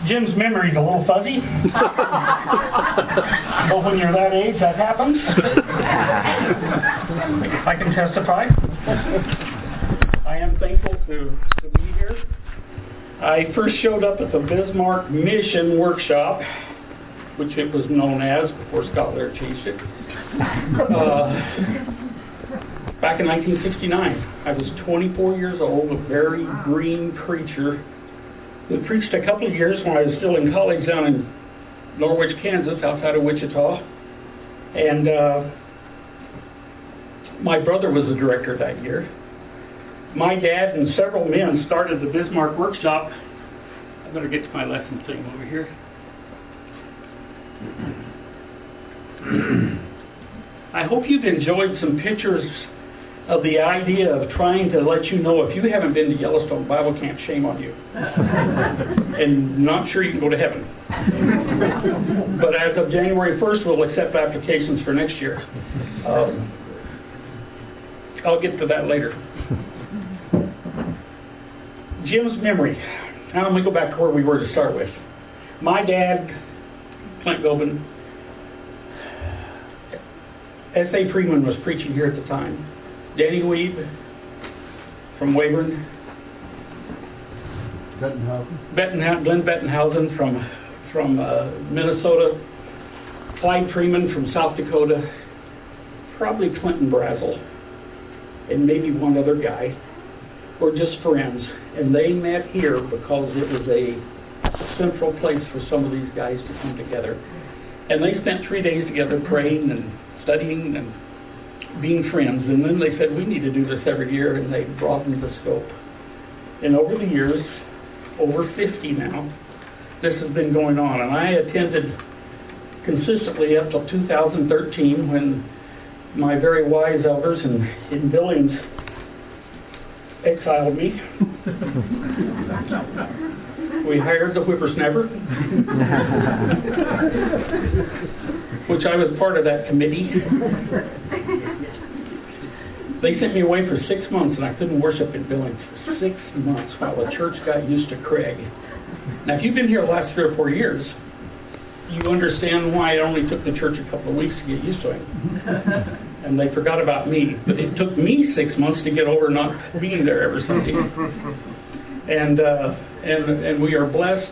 Jim's memory's a little fuzzy. But when you're that age, that happens. I can testify. I am thankful to be here. I first showed up at the Bismarck Mission Workshop, which it was known as before Scott Laird changed it, back in 1969. I was 24 years old, a very green preacher who preached a couple of years when I was still in college down in Norwich, Kansas, outside of Wichita. And my brother was the director that year. My dad and several men started the Bismarck Workshop. I better get to my lesson thing over here. I hope you've enjoyed some pictures of the idea of trying to let you know if you haven't been to Yellowstone Bible Camp, shame on you. And not sure you can go to heaven. But as of January 1st, we'll accept applications for next year. I'll get to that later. Jim's memory. Now let me go back to where we were to start with. My dad, Clint Gobin, S.A. Freeman was preaching here at the time. Danny Weeb from Weyburn. Glenn Bettenhausen from Minnesota. Clyde Freeman from South Dakota. Probably Clinton Brazel. And maybe one other guy. Were just friends. And they met here because it was a central place for some of these guys to come together. And they spent 3 days together praying and studying and being friends. And then they said, we need to do this every year, and they broadened the scope. And over the years, over 50 now, this has been going on. And I attended consistently up till 2013 when my very wise elders in Billings exiled me. We hired the whippersnapper, which I was part of that committee. They sent me away for 6 months, and I couldn't worship in Billings for 6 months while the church got used to Craig. Now, if you've been here the last 3 or 4 years, you understand why it only took the church a couple of weeks to get used to him. And they forgot about me. But it took me 6 months to get over not being there every Sunday. And we are blessed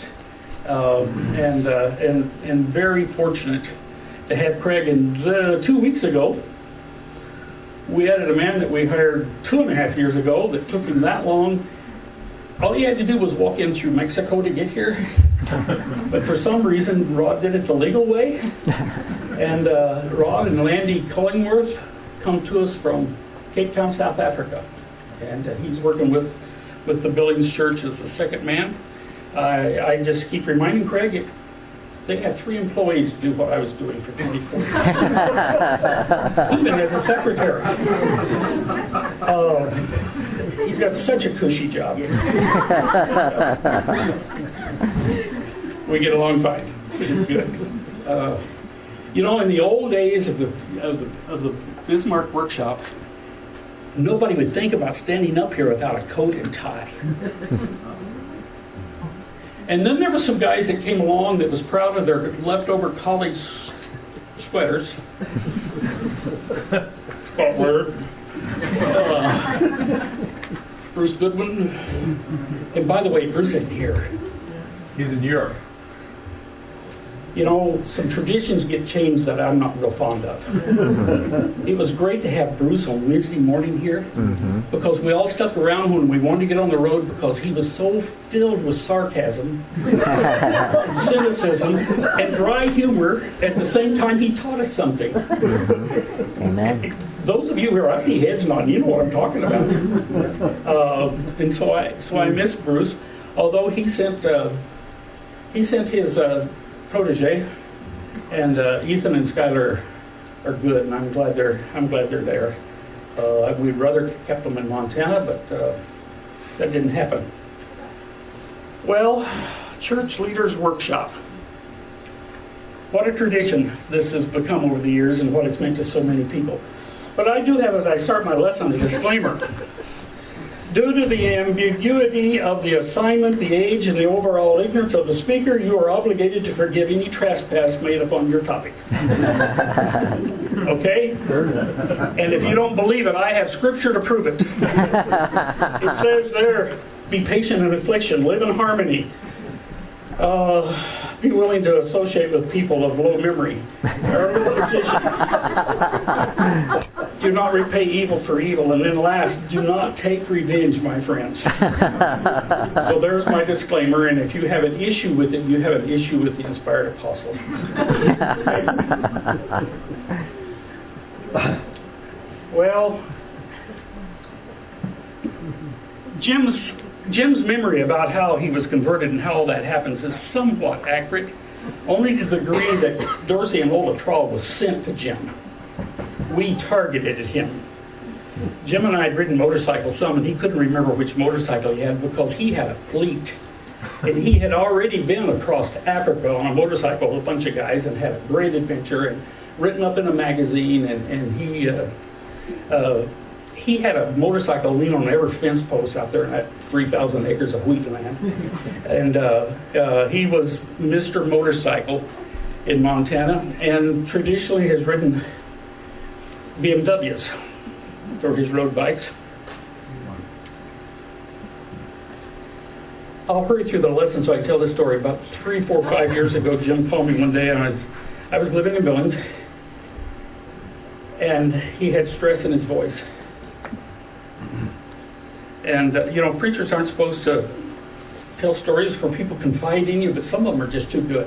and very fortunate to have Craig. And 2 weeks ago, we added a man that we hired 2.5 years ago that took him that long. All he had to do was walk in through Mexico to get here. But for some reason, Rod did it the legal way. And Rod and Landy Cullingworth come to us from Cape Town, South Africa. And he's working with the Billings Church as the second man. I just keep reminding Craig, they had 3 employees do what I was doing for 24 years. Even as a secretary. He's got such a cushy job. We get along fine. It's good. In the old days of the Bismarck Workshop, nobody would think about standing up here without a coat and tie. And then there were some guys that came along that was proud of their leftover college sweaters. Scott Laird. Bruce Goodwin. And by the way, Bruce isn't here. He's in Europe. Some traditions get changed that I'm not real fond of. It was great to have Bruce on Wednesday morning here because we all stuck around when we wanted to get on the road because he was so filled with sarcasm, cynicism, and dry humor at the same time he taught us something. Amen. Those of you who are I see heads nodding, you know what I'm talking about. And so I miss Bruce, although he sent his protege, and Ethan and Skylar are good, and I'm glad they're there. We'd rather kept them in Montana, but that didn't happen. Well, Church Leaders Workshop. What a tradition this has become over the years, and what it's meant to so many people. But I do have, as I start my lesson, a disclaimer. Due to the ambiguity of the assignment, the age, and the overall ignorance of the speaker, you are obligated to forgive any trespass made upon your topic. Okay? And if you don't believe it, I have scripture to prove it. It says there, be patient in affliction, live in harmony. Be willing to associate with people of low memory. Do not repay evil for evil. And then last, do not take revenge, my friends. So there's my disclaimer, and if you have an issue with it, you have an issue with the inspired apostle. Well, Jim's memory about how he was converted and how all that happens is somewhat accurate, only to the degree that Dorsey and Ola Trawl was sent to Jim. We targeted at him. Jim and I had ridden motorcycles some, and he couldn't remember which motorcycle he had because he had a fleet. And he had already been across Africa on a motorcycle with a bunch of guys and had a great adventure and written up in a magazine, and he had a motorcycle lean on every fence post out there in that 3,000 acres of wheat land. And he was Mr. Motorcycle in Montana, and traditionally has ridden BMWs for his road bikes. I'll hurry through the lesson so I tell this story. About 3, 4, 5 years ago, Jim called me one day, and I was living in Billings, and he had stress in his voice. And, preachers aren't supposed to tell stories where people confide in you, but some of them are just too good.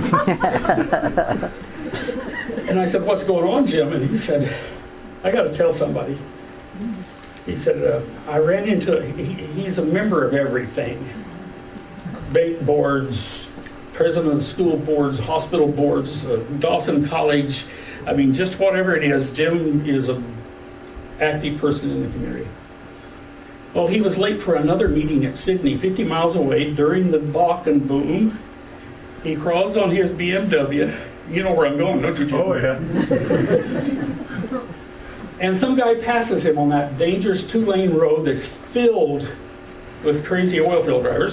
And I said, what's going on, Jim? And he said, I got to tell somebody. He said, I ran into, he's a member of everything. Bait boards, president of school boards, hospital boards, Dawson College. I mean, just whatever it is, Jim is an active person in the community. Well, he was late for another meeting at Sydney, 50 miles away, during the Bakken boom. He crawls on his BMW. You know where I'm going, don't you, Jim? Oh, yeah. And some guy passes him on that dangerous 2-lane road that's filled with crazy oil field drivers.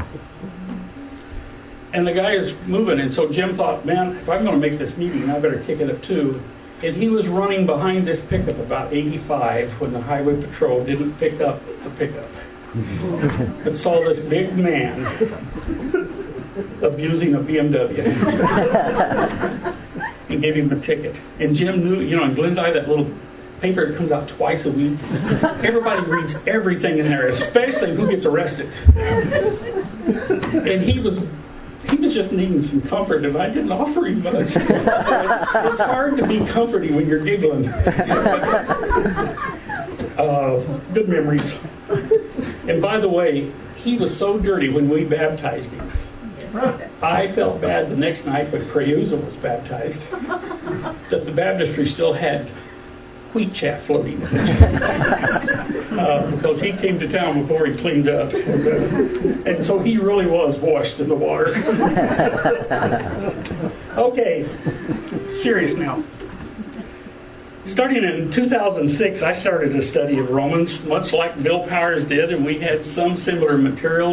And the guy is moving, and so Jim thought, man, if I'm going to make this meeting, I better kick it up too. And he was running behind this pickup about 85 when the highway patrol didn't pick up the pickup. But saw this big man abusing a BMW and gave him a ticket. And Jim knew, in Glendive, that little paper that comes out twice a week, everybody reads everything in there, especially who gets arrested. And he was just needing some comfort, and I didn't offer him much. It's hard to be comforting when you're giggling. Good memories. And by the way, he was so dirty when we baptized him. I felt bad the next night when Creusa was baptized that the baptistry still had wheat chaff floating. Because he came to town before he cleaned up. And so he really was washed in the water. Okay, serious now. Starting in 2006, I started a study of Romans, much like Bill Powers did, and we had some similar materials.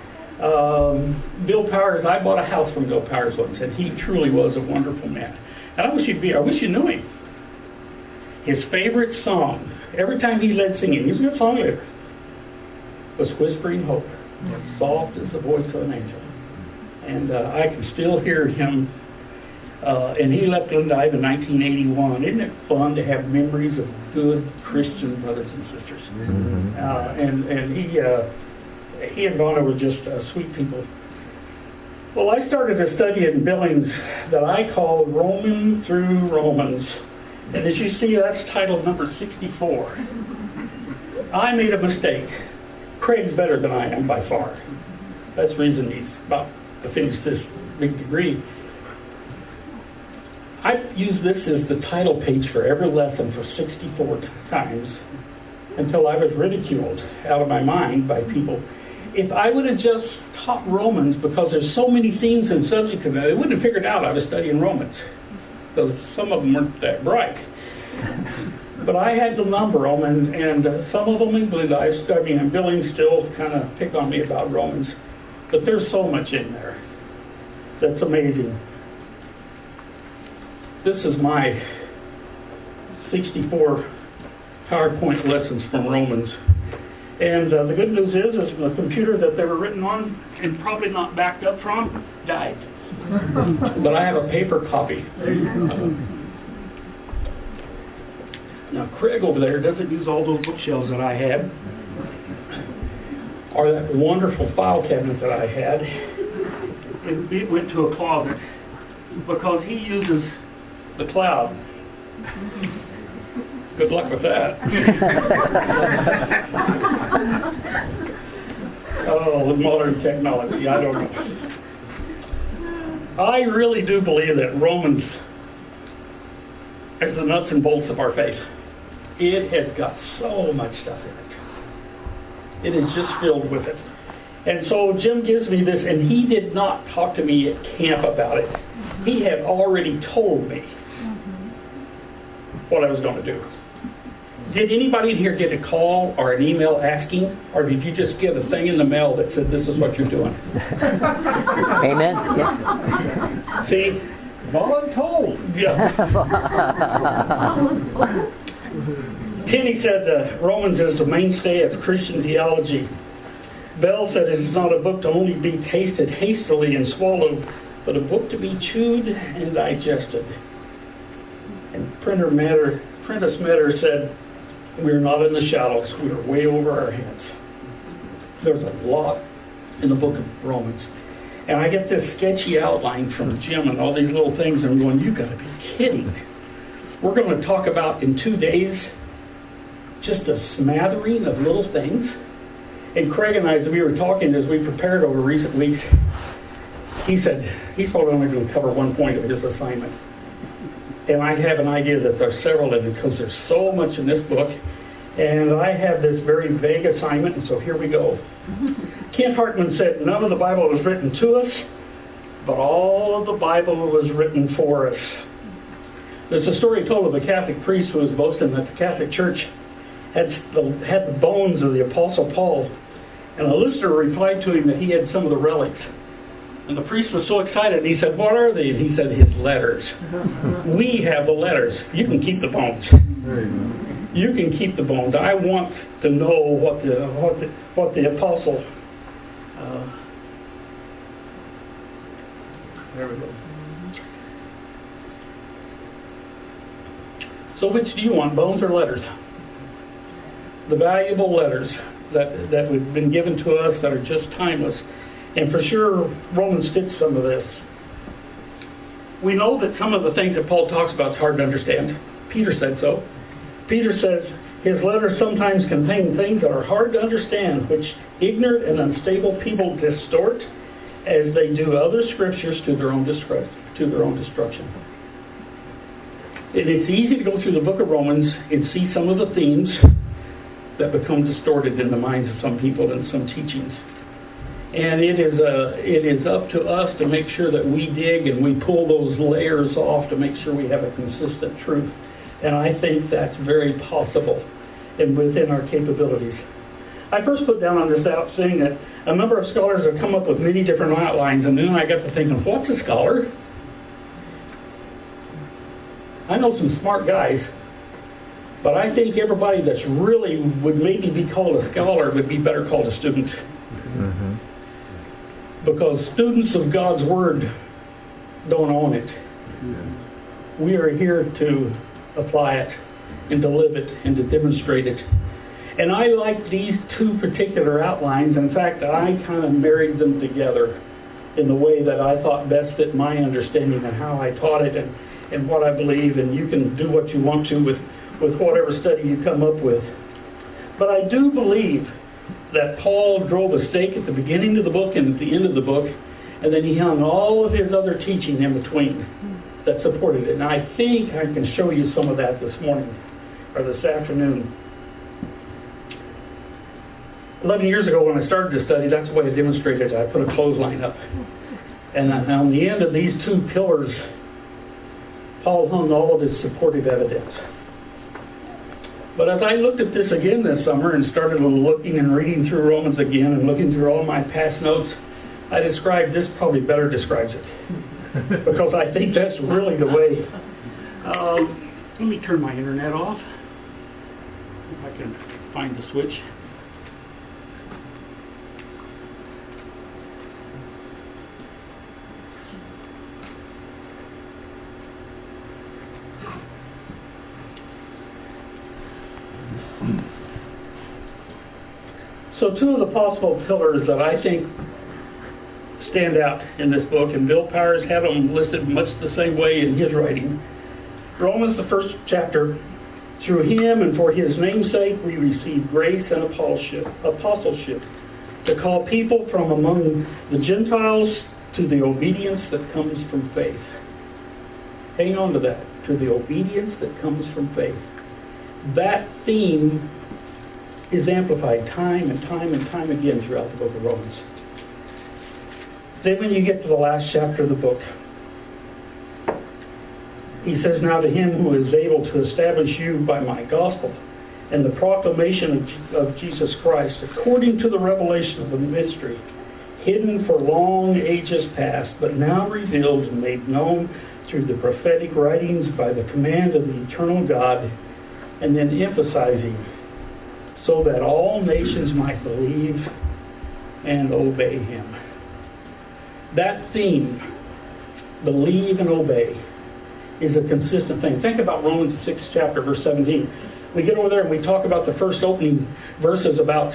Bill Powers, I bought a house from Bill Powers once, and he truly was a wonderful man. And I wish you knew him. His favorite song, every time he led singing, he was a good song leader, was Whispering Hope, soft as the voice of an angel. And I can still hear him, and he left Glendive in 1981. Isn't it fun to have memories of good Christian brothers and sisters? And he and Donna were just sweet people. Well, I started a study in Billings that I call Roman through Romans. And as you see, that's title number 64. I made a mistake. Craig's better than I am by far. That's the reason he's about to finish this big degree. I've used this as the title page for every lesson for 64 times until I was ridiculed out of my mind by people. If I would have just taught Romans, because there's so many themes and subjects in there, they wouldn't have figured out I was studying Romans. So some of them weren't that bright. But I had to number them, and some of them in Billings still kind of pick on me about Romans. But there's so much in there that's amazing. This is my 64 PowerPoint lessons from Romans. And the good news is the computer that they were written on and probably not backed up from died. But I have a paper copy. Now Craig over there doesn't use all those bookshelves that I had, or that wonderful file cabinet that I had. It went to a closet because he uses the cloud. Good luck with that. Oh, the modern technology, I don't know. I really do believe that Romans is the nuts and bolts of our faith. It has got so much stuff in it. It is just filled with it. And so Jim gives me this, and he did not talk to me at camp about it. He had already told me what I was going to do. Did anybody in here get a call or an email asking, or did you just get a thing in the mail that said this is what you're doing? Amen. Yeah. See? Voluntold. Yeah. Kenny said Romans is the mainstay of Christian theology. Bell said it is not a book to only be tasted hastily and swallowed, but a book to be chewed and digested. And Prentice Metter said, we're not in the shallows, we're way over our heads. There's a lot in the book of Romans. And I get this sketchy outline from Jim and all these little things, and I'm going, you've got to be kidding. We're going to talk about in 2 days just a smattering of little things. And Craig and I, as we were talking, as we prepared over recent weeks, he said he's probably only going to cover one point of his assignment. And I have an idea that there's several of them because there's so much in this book. And I have this very vague assignment, and so here we go. Kent Hartman said, none of the Bible was written to us, but all of the Bible was written for us. There's a story told of a Catholic priest who was boasting that the Catholic Church had the bones of the Apostle Paul. And a listener replied to him that he had some of the relics. And the priest was so excited, and he said, what are they? And he said, his letters. We have the letters. You can keep the bones. You can keep the bones. I want to know what the apostle. There we go. So which do you want, bones or letters? The valuable letters that have been given to us that are just timeless. And for sure, Romans fits some of this. We know that some of the things that Paul talks about is hard to understand. Peter said so. Peter says his letters sometimes contain things that are hard to understand, which ignorant and unstable people distort as they do other scriptures to their own destruction. And it's easy to go through the book of Romans and see some of the themes that become distorted in the minds of some people and some teachings. And it is up to us to make sure that we dig and we pull those layers off to make sure we have a consistent truth. And I think that's very possible and within our capabilities. I first put down on this out saying that a number of scholars have come up with many different outlines, and then I got to thinking, what's a scholar? I know some smart guys, but I think everybody that's really would maybe be called a scholar would be better called a student. Mm-hmm. Because students of God's Word don't own it. We are here to apply it and to live it and to demonstrate it. And I like these two particular outlines. In fact, I kind of married them together in the way that I thought best fit my understanding and how I taught it and what I believe. And you can do what you want to with whatever study you come up with. But I do believe that Paul drove a stake at the beginning of the book and at the end of the book, and then he hung all of his other teaching in between that supported it. And I think I can show you some of that this morning, or this afternoon. 11 years ago when I started to study, that's the way I demonstrated it. I put a clothesline up. And on the end of these two pillars, Paul hung all of his supportive evidence. But as I looked at this again this summer and started looking and reading through Romans again and looking through all my past notes, I described this probably better describes it. Because I think that's really the way. Let me turn my internet off. If I can find the switch. So two of the possible pillars that I think stand out in this book, and Bill Powers had them listed much the same way in his writing. Romans, the first chapter, through him and for his name's sake we receive grace and apostleship to call people from among the Gentiles to the obedience that comes from faith. Hang on to that, to the obedience that comes from faith. That theme is amplified time and time and time again throughout the book of Romans. Then when you get to the last chapter of the book, he says, now to him who is able to establish you by my gospel and the proclamation of Jesus Christ, according to the revelation of the mystery, hidden for long ages past, but now revealed and made known through the prophetic writings by the command of the eternal God, and then emphasizing, so that all nations might believe and obey him. That theme, believe and obey, is a consistent thing. Think about Romans 6 chapter, verse 17. We get over there and we talk about the first opening verses about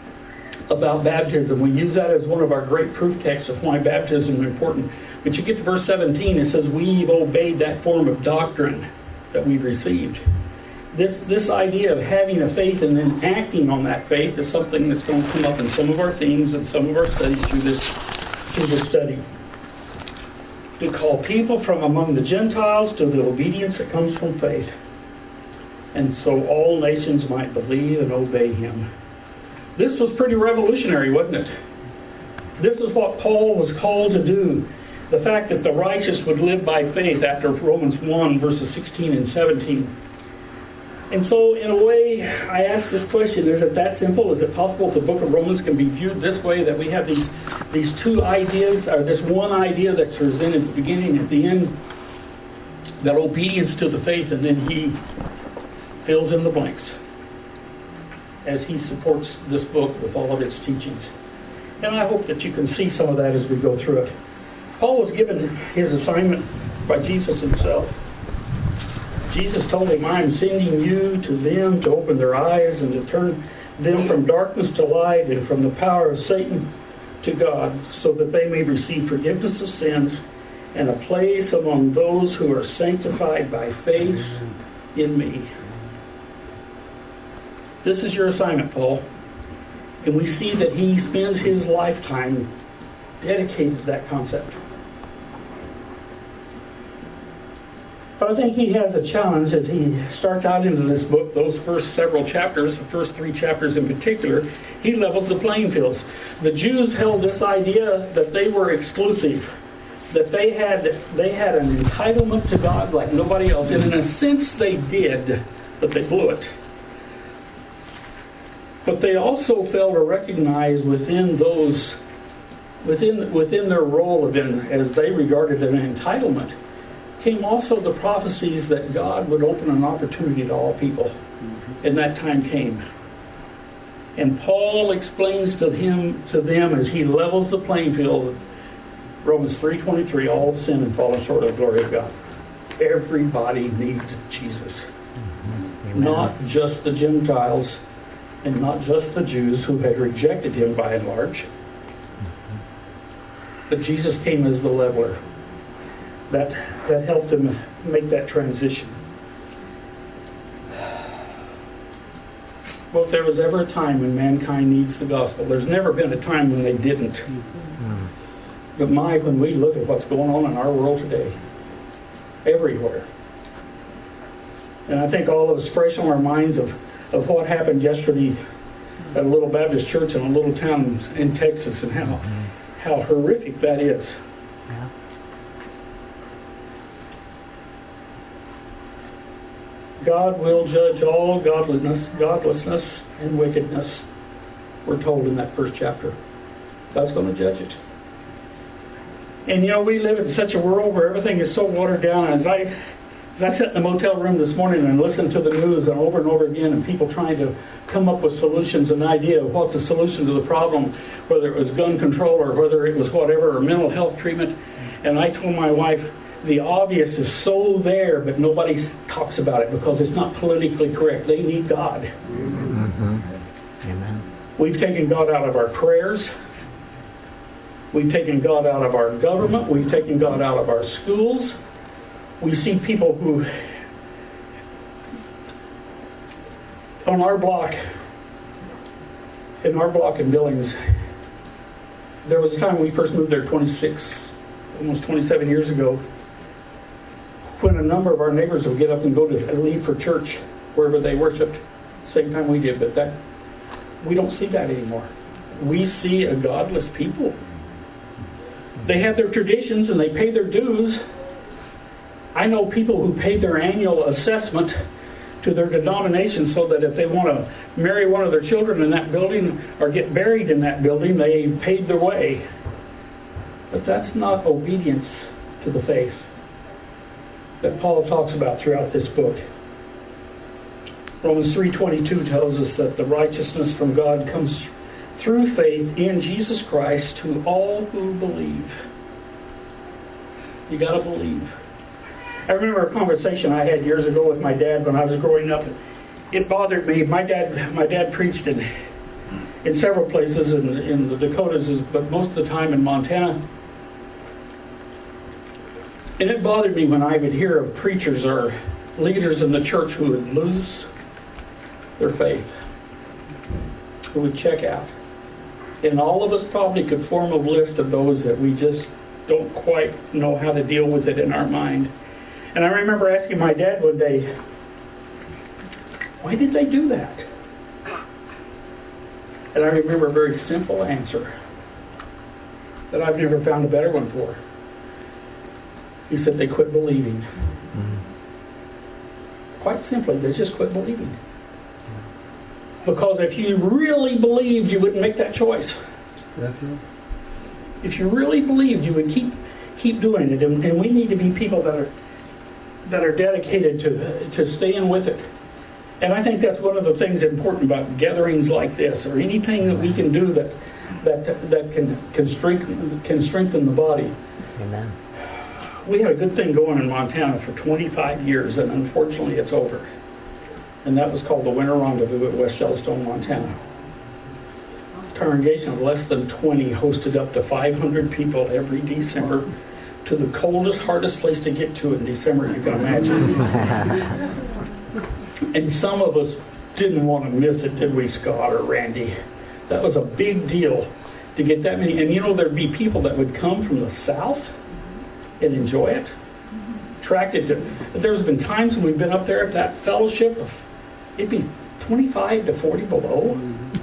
baptism. We use that as one of our great proof texts of why baptism is important. But you get to verse 17, it says, we've obeyed that form of doctrine that we've received. This idea of having a faith and then acting on that faith is something that's going to come up in some of our themes and some of our studies through this study. To call people from among the Gentiles to the obedience that comes from faith, and so all nations might believe and obey him. This was pretty revolutionary, wasn't it? This is what Paul was called to do. The fact that the righteous would live by faith after Romans 1 verses 16 and 17. And so, in a way, I ask this question, is it that simple? Is it possible the book of Romans can be viewed this way, that we have these two ideas, or this one idea that's presented at the beginning and at the end, that obedience to the faith, and then he fills in the blanks as he supports this book with all of its teachings. And I hope that you can see some of that as we go through it. Paul was given his assignment by Jesus himself. Jesus told him, I am sending you to them to open their eyes and to turn them from darkness to light and from the power of Satan to God, so that they may receive forgiveness of sins and a place among those who are sanctified by faith in me. This is your assignment, Paul. And we see that he spends his lifetime dedicated to that concept. But I think he has a challenge as he starts out into this book, those first several chapters, the first 3 chapters in particular, he levels the playing fields. The Jews held this idea that they were exclusive, that they had an entitlement to God like nobody else, and in a sense they did, but they blew it. But they also failed to recognize within their role as they regarded an entitlement, came also the prophecies that God would open an opportunity to all people. And that time came. And Paul explains to them as he levels the playing field, Romans 3:23, all have sinned and fallen short of the glory of God. Everybody needs Jesus. Not just the Gentiles and not just the Jews who had rejected him by and large. But Jesus came as the leveler. That helped them make that transition. Well, if there was ever a time when mankind needs the gospel, there's never been a time when they didn't. But when we look at what's going on in our world today, everywhere, and I think all of us fresh on our minds of what happened yesterday at a little Baptist church in a little town in Texas, and how horrific that is. God will judge all godlessness and wickedness. We're told in that first chapter. God's going to judge it. And we live in such a world where everything is so watered down. And as I sat in the motel room this morning and listened to the news and over again, and people trying to come up with solutions, an idea of what the solution to the problem, whether it was gun control or whether it was whatever, or mental health treatment. And I told my wife, the obvious is so there, but nobody talks about it because it's not politically correct. They need God. Mm-hmm. Amen. We've taken God out of our prayers. We've taken God out of our government. We've taken God out of our schools. We see people who, on our block, in Billings, there was a time we first moved there almost 27 years ago, when a number of our neighbors would get up and go to leave for church wherever they worshiped, same time we did, but we don't see that anymore. We see a godless people. They have their traditions and they pay their dues. I know people who paid their annual assessment to their denomination so that if they want to marry one of their children in that building or get buried in that building, they paid their way. But that's not obedience to the faith that Paul talks about throughout this book. Romans 3:22 tells us that the righteousness from God comes through faith in Jesus Christ to all who believe. You got to believe. I remember a conversation I had years ago with my dad when I was growing up. It bothered me. My dad preached in several places in the Dakotas, but most of the time in Montana. And it bothered me when I would hear of preachers or leaders in the church who would lose their faith, who would check out. And all of us probably could form a list of those that we just don't quite know how to deal with it in our mind. And I remember asking my dad one day, why did they do that? And I remember a very simple answer that I've never found a better one for. He said they quit believing. Mm-hmm. Quite simply, they just quit believing. Because if you really believed, you wouldn't make that choice. That's right. If you really believed, you would keep doing it. And we need to be people that are dedicated to staying with it. And I think that's one of the things important about gatherings like this, or anything that we can do that can strengthen the body. Amen. We had a good thing going in Montana for 25 years, and unfortunately it's over. And that was called the Winter Rendezvous at West Yellowstone, Montana. A congregation of less than 20 hosted up to 500 people every December to the coldest, hardest place to get to in December you can imagine. And some of us didn't want to miss it, did we, Scott or Randy? That was a big deal to get that many. And there'd be people that would come from the south and enjoy it. Attracted to. There's been times when we've been up there at that fellowship, it'd be 25 to 40 below.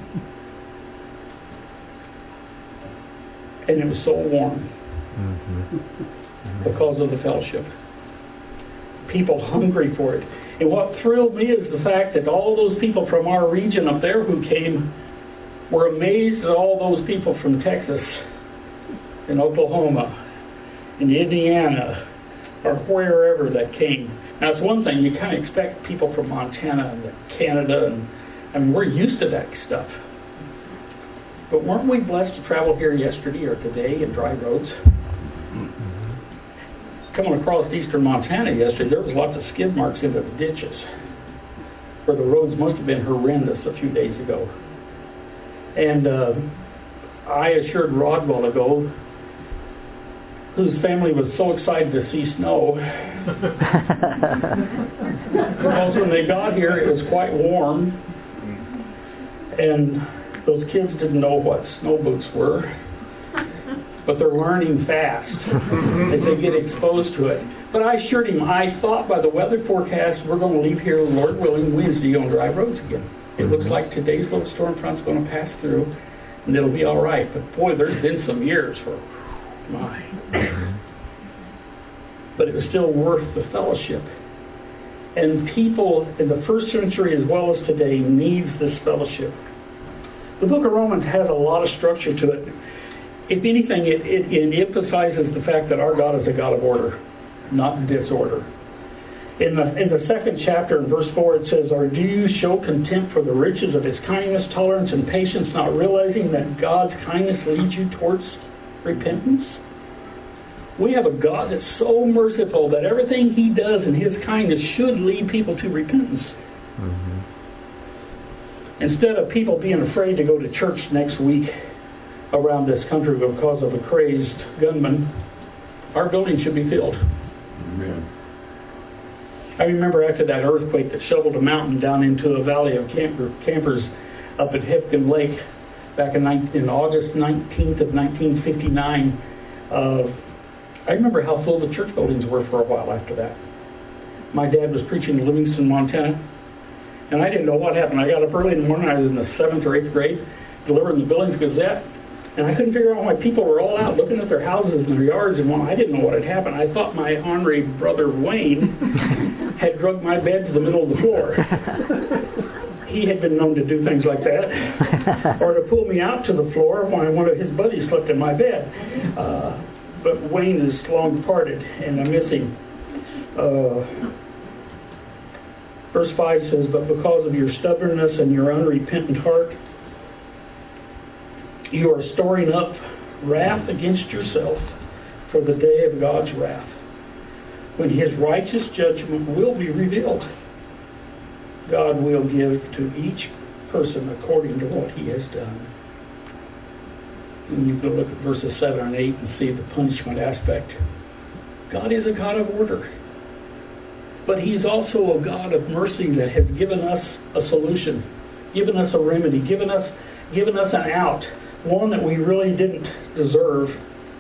And it was so warm. Because of the fellowship. People hungry for it. And what thrilled me is the fact that all those people from our region up there who came were amazed at all those people from Texas and Oklahoma and Indiana or wherever that came. Now, it's one thing, you kind of expect people from Montana and Canada, and we're used to that stuff. But weren't we blessed to travel here yesterday or today in dry roads? Coming across eastern Montana yesterday, there was lots of skid marks into the ditches where the roads must have been horrendous a few days ago. And I assured Rod a while ago, whose family was so excited to see snow, because when they got here it was quite warm, and those kids didn't know what snow boots were. But they're learning fast as they get exposed to it. But I assured him, I thought by the weather forecast we're going to leave here, Lord willing, Wednesday on dry roads again. It looks like today's little storm front's going to pass through, and it'll be all right. But boy, there's been some years where, my. But it was still worth the fellowship. And people in the first century as well as today needs this fellowship. The book of Romans has a lot of structure to it. If anything, it emphasizes the fact that our God is a God of order, not disorder. In the second chapter, in verse 4, it says, "Or do you show contempt for the riches of his kindness, tolerance, and patience, not realizing that God's kindness leads you towards repentance?" We have a God that's so merciful that everything he does in his kindness should lead people to repentance. Instead of people being afraid to go to church next week around this country because of a crazed gunman, our building should be filled. Amen. I remember after that earthquake that shoveled a mountain down into a valley of campers up at Hipkin Lake back in August 19th of 1959. I remember how full the church buildings were for a while after that. My dad was preaching in Livingston, Montana, and I didn't know what happened. I got up early in the morning. I was in the 7th or 8th grade, delivering the Billings Gazette, and I couldn't figure out why people were all out looking at their houses and their yards, and I didn't know what had happened. I thought my ornery brother Wayne had dragged my bed to the middle of the floor. He had been known to do things like that, or to pull me out to the floor when one of his buddies slept in my bed. But Wayne is long departed, and I miss him. Verse 5 says, "But because of your stubbornness and your unrepentant heart, you are storing up wrath against yourself for the day of God's wrath, when his righteous judgment will be revealed. God will give to each person according to what he has done." And you can look at verses 7 and 8 and see the punishment aspect. God is a God of order. But he's also a God of mercy that has given us a solution, given us a remedy, given us an out, one that we really didn't deserve.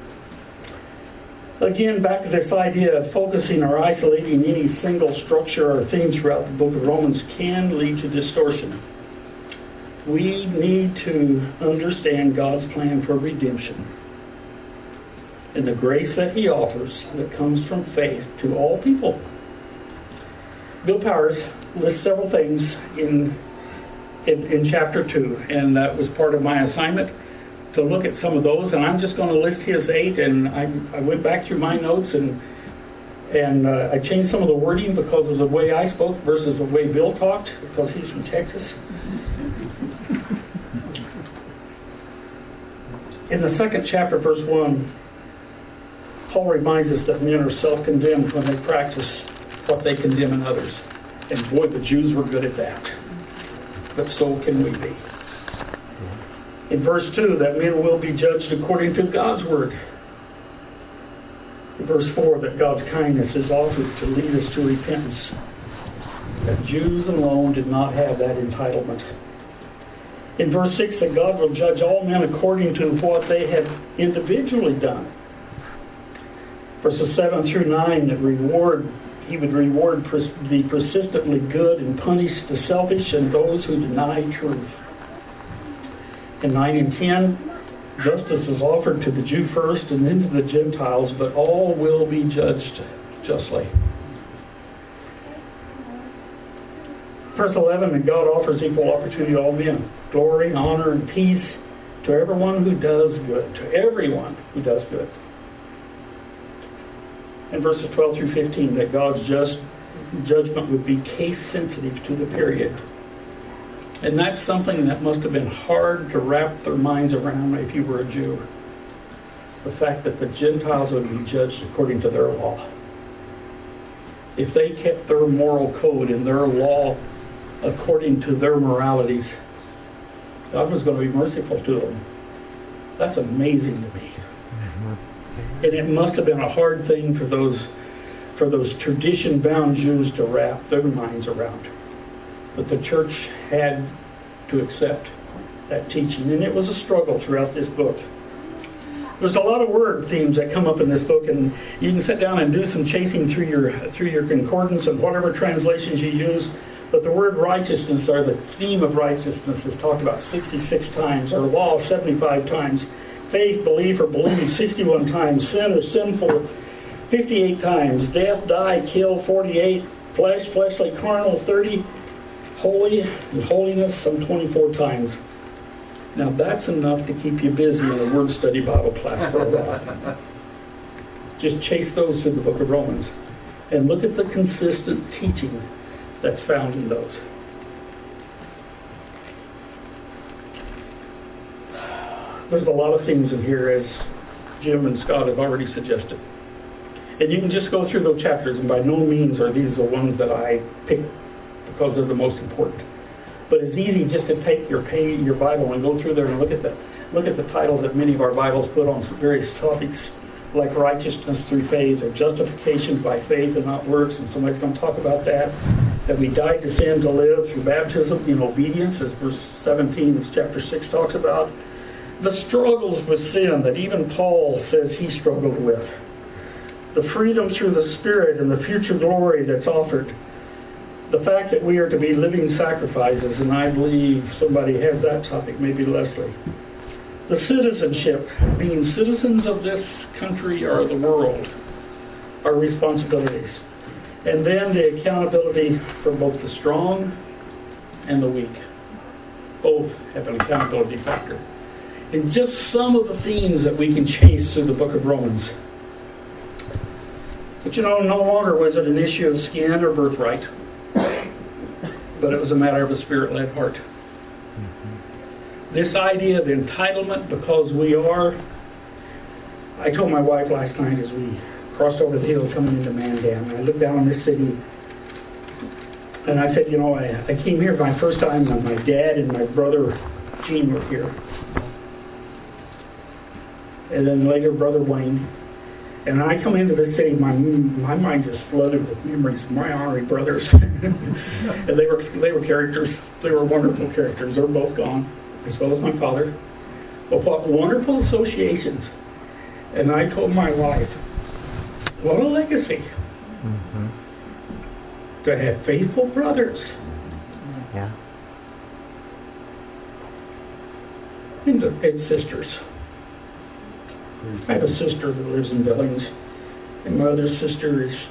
Again, back to this idea of focusing or isolating any single structure or theme throughout the book of Romans can lead to distortion. We need to understand God's plan for redemption and the grace that he offers that comes from faith to all people. Bill Powers lists several things in chapter 2, and that was part of my assignment to look at some of those, and I'm just going to list his 8, and I went back through my notes and I changed some of the wording because of the way I spoke versus the way Bill talked, because he's from Texas. In the second chapter, verse 1, Paul reminds us that men are self-condemned when they practice what they condemn in others. And boy, the Jews were good at that. But so can we be. In verse 2, that men will be judged according to God's word. In verse 4, that God's kindness is offered to lead us to repentance. That Jews alone did not have that entitlement. In verse 6, that God will judge all men according to what they have individually done. Verses 7 through 9, that he would reward the persistently good and punish the selfish and those who deny truth. In 9 and 10, justice is offered to the Jew first and then to the Gentiles, but all will be judged justly. Verse 11, that God offers equal opportunity to all men, glory, honor, and peace to everyone who does good, to everyone who does good. And verses 12 through 15, that God's just judgment would be case sensitive to the period. And that's something that must have been hard to wrap their minds around if you were a Jew. The fact that the Gentiles would be judged according to their law. If they kept their moral code and their law according to their moralities, God was going to be merciful to them. That's amazing to me. And it must have been a hard thing for those tradition-bound Jews to wrap their minds around. But the church had to accept that teaching, and it was a struggle throughout this book. There's a lot of word themes that come up in this book, and you can sit down and do some chasing through your concordance and whatever translations you use. But the word righteousness, or the theme of righteousness, is talked about 66 times, or law 75 times, faith, belief, or believing 61 times, sin or sinful 58 times, death, die, kill 48, Flesh, fleshly, carnal, 30. Holy and holiness, some 24 times. Now that's enough to keep you busy in a word study Bible class for a while. Just chase those through the book of Romans and look at the consistent teaching that's found in those. There's a lot of things in here, as Jim and Scott have already suggested. And you can just go through those chapters, and by no means are these the ones that I picked because they're the most important. But it's easy just to take your Bible and go through there and look at the titles that many of our Bibles put on various topics, like righteousness through faith, or justification by faith and not works, and somebody's going to talk about that we died to sin to live through baptism in obedience, as verse 17 of chapter 6 talks about. The struggles with sin that even Paul says he struggled with. The freedom through the Spirit and the future glory that's offered. The fact that we are to be living sacrifices, and I believe somebody has that topic, maybe Leslie. The citizenship, being citizens of this country or the world, our responsibilities. And then the accountability for both the strong and the weak. Both have an accountability factor. And just some of the themes that we can chase through the book of Romans. But no longer was it an issue of skin or birthright, but it was a matter of a Spirit-led heart. This idea of entitlement because we are... I told my wife last night as we crossed over the hill coming into Mandan, I looked down on this city, and I said, I came here for my first time, and my dad and my brother Gene were here. And then later Brother Wayne. And I come into this city, my mind just flooded with memories of my honorary brothers. And they were characters. They were wonderful characters. They're both gone, as well as my father. But what wonderful associations. And I told my wife, what a legacy. Mm-hmm. To have faithful brothers. Yeah. And sisters. I have a sister that lives in Billings, and my other sister is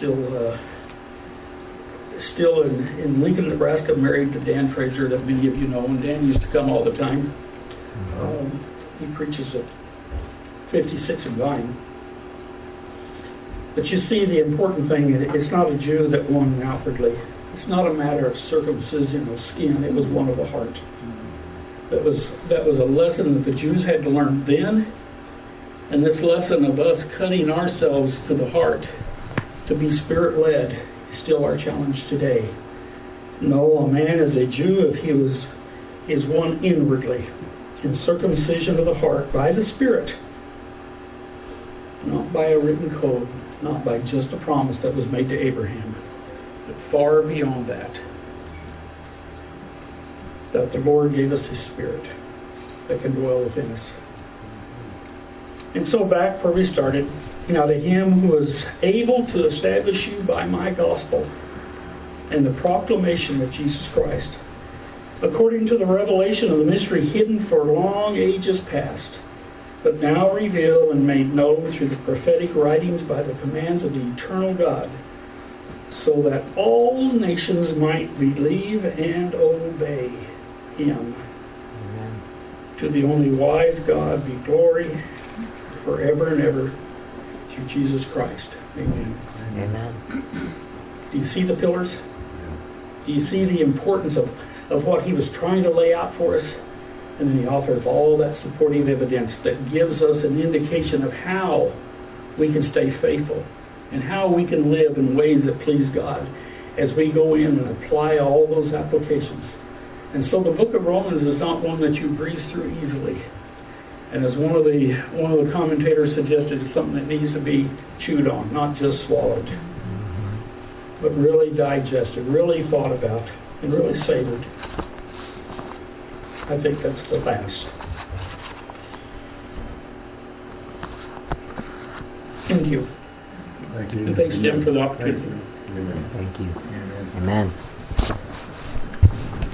still in Lincoln, Nebraska, married to Dan Fraser, that many of you know, and Dan used to come all the time. He preaches at 56 and Vine. But you see, the important thing, it's not a Jew that won outwardly. It's not a matter of circumcision of skin. It was one of the heart. That was a lesson that the Jews had to learn then. And this lesson of us cutting ourselves to the heart to be Spirit-led is still our challenge today. No, a man is a Jew if he is one inwardly, in circumcision of the heart by the Spirit, not by a written code, not by just a promise that was made to Abraham, but far beyond that the Lord gave us His Spirit that can dwell within us. And so back where we started, now to Him who is able to establish you by my gospel and the proclamation of Jesus Christ, according to the revelation of the mystery hidden for long ages past, but now revealed and made known through the prophetic writings by the commands of the eternal God, so that all nations might believe and obey Him. Amen. To the only wise God be glory forever and ever, through Jesus Christ. Amen. Amen. Do you see the pillars? Do you see the importance of what He was trying to lay out for us? And then He offers all that supporting evidence that gives us an indication of how we can stay faithful and how we can live in ways that please God as we go in and apply all those applications. And so the book of Romans is not one that you breeze through easily. And as one of the commentators suggested, it's something that needs to be chewed on, not just swallowed, but really digested, really thought about, and really savored. I think that's the last. Thank you. Thank you. And thanks, Jim, for the opportunity. Thank you. Amen.